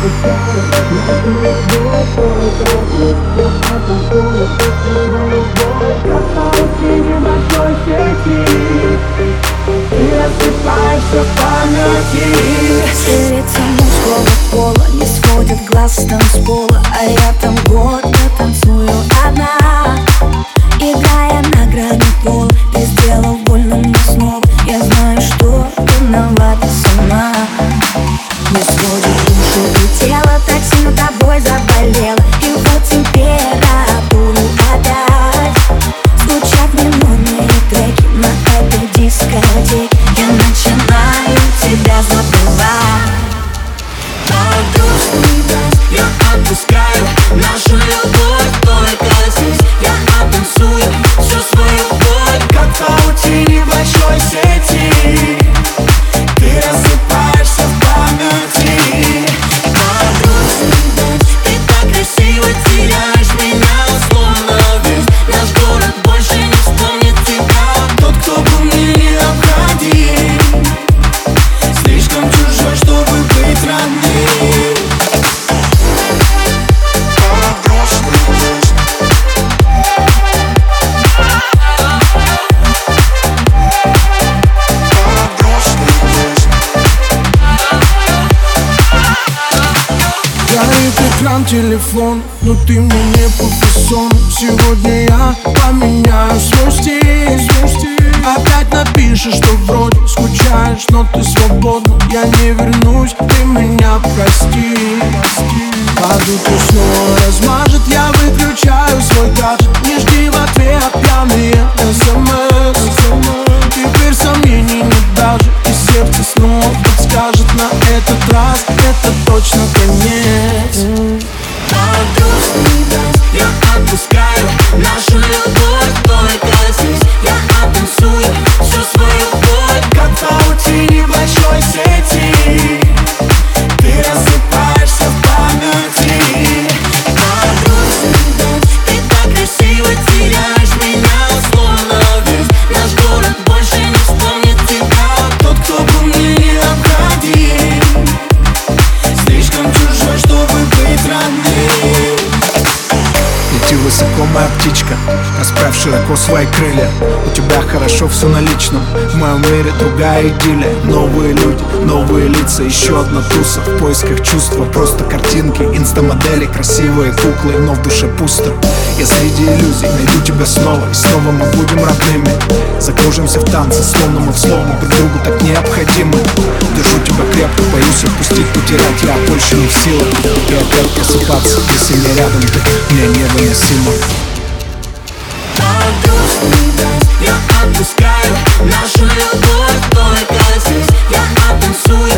небольшой сети ты рассыпаешься в памяти. Лица мужского пола не сводят глаз с танцпола, а я там год не танцую одна, играя на грани пола. Ты сделал больно мне снова, я знаю, что виновата сама. Не сводит душу и тело, так сильно тобой заболело. И вот температуру опять звучат минорные треки на этой дискотеке. Я начинаю тебя забывать. Мой грустный дождь я отпускаю, нашу любовь только здесь. Я оттанцую всю свою боль, Как в паутине большой сети ты рассыпаешься в памяти. мой грустный дождь. Ты так красиво теряешь меня, словно весь наш город больше не вспомнит тебя. Тот, кто был мне необходим, слишком чужой, чтобы быть родным. Горит экран, телефон, но ты мне не по фасону. Сегодня я поменяю свой стиль. Опять напишешь, что вроде скучаешь, но ты свободна. Я не вернусь, ты меня прости. Под утро снова размажет, я выключаю свой гаджет. Не жди в ответ пьяные СМС. Теперь сомнений нет даже, и сердце снова подскажет: на этот раз это точно конец. Мой грустный дождь я отпускаю, нашу любовь только здесь. Я оттанцую всю свою боль, Как в паутине большой сети ты рассыпаешься в памяти. мой грустный дождь. Ты так красиво теряешь меня, словно весь наш город больше не вспомнит тебя. Тот, кто был мне необходим, слишком чужой, чтобы быть родным. Лети высоко, моя птичка, расправь широко свои крылья. У тебя хорошо все на личном, в моем мире другая идиллия. Новые люди, новые лица, еще одна туса. В поисках чувства, просто картинки, инстамодели, красивые куклы, но в душе пусто. Я среди иллюзий найду тебя снова, и снова мы будем родными. Закружимся в танце, словно мы в слово друг другу так необходимы. Держу тебя крепко, боюсь отпустить, потерять я больше не в силах. И опять просыпаться, если не рядом ты, мне невыносимо. Мой грустный дождь я отпускаю, нашу любовь только здесь. Я оттанцую